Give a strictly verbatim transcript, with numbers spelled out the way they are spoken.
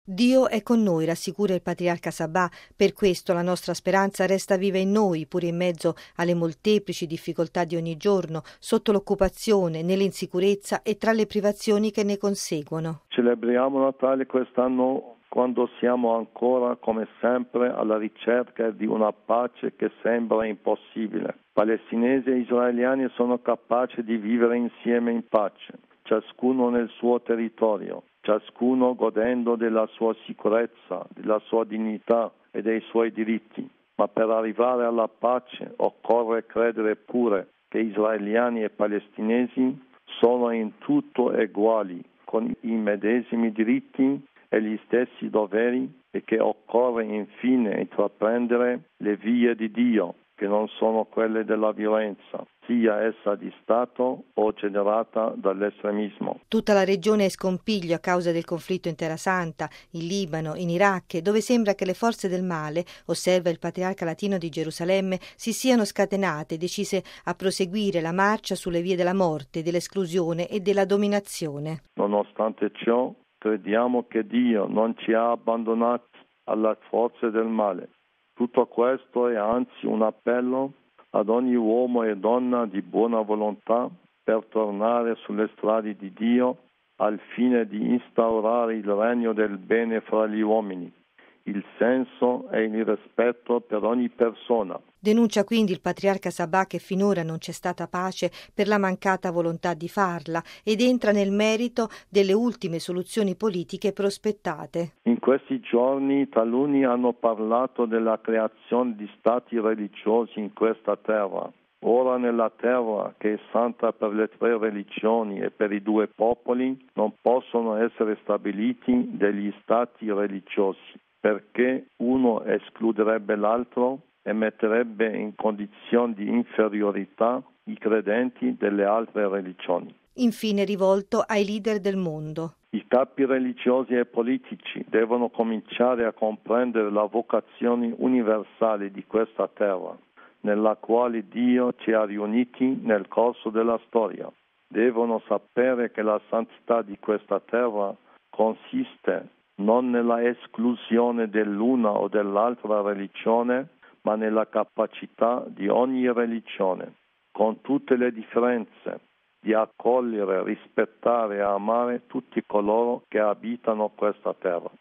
Dio è con noi, rassicura il patriarca Sabah, per questo la nostra speranza resta viva in noi, pure in mezzo alle molteplici difficoltà di ogni giorno, sotto l'occupazione, nell'insicurezza e tra le privazioni che ne conseguono. Celebriamo Natale quest'anno quando siamo ancora, come sempre, alla ricerca di una pace che sembra impossibile. Palestinesi e israeliani sono capaci di vivere insieme in pace, ciascuno nel suo territorio, ciascuno godendo della sua sicurezza, della sua dignità e dei suoi diritti. Ma per arrivare alla pace occorre credere pure che israeliani e palestinesi sono in tutto uguali, con i medesimi diritti e gli stessi doveri, e che occorre infine intraprendere le vie di Dio, che non sono quelle della violenza, sia essa di Stato o generata dall'estremismo. Tutta la regione è scompiglio a causa del conflitto in Terra Santa, in Libano, in Iraq, dove sembra che le forze del male, osserva il patriarca latino di Gerusalemme, si siano scatenate, decise a proseguire la marcia sulle vie della morte, dell'esclusione e della dominazione. Nonostante ciò, crediamo che Dio non ci ha abbandonati alle forze del male. Tutto questo è anzi un appello ad ogni uomo e donna di buona volontà per tornare sulle strade di Dio al fine di instaurare il regno del bene fra gli uomini, il senso e il rispetto per ogni persona. Denuncia quindi il patriarca Sabah che finora non c'è stata pace per la mancata volontà di farla ed entra nel merito delle ultime soluzioni politiche prospettate. In questi giorni taluni hanno parlato della creazione di stati religiosi in questa terra. Ora nella terra, che è santa per le tre religioni e per i due popoli, non possono essere stabiliti degli stati religiosi, perché uno escluderebbe l'altro e metterebbe in condizioni di inferiorità i credenti delle altre religioni. Infine rivolto ai leader del mondo. I capi religiosi e politici devono cominciare a comprendere la vocazione universale di questa terra, nella quale Dio ci ha riuniti nel corso della storia. Devono sapere che la santità di questa terra consiste non nella esclusione dell'una o dell'altra religione, ma nella capacità di ogni religione, con tutte le differenze, di accogliere, rispettare e amare tutti coloro che abitano questa terra.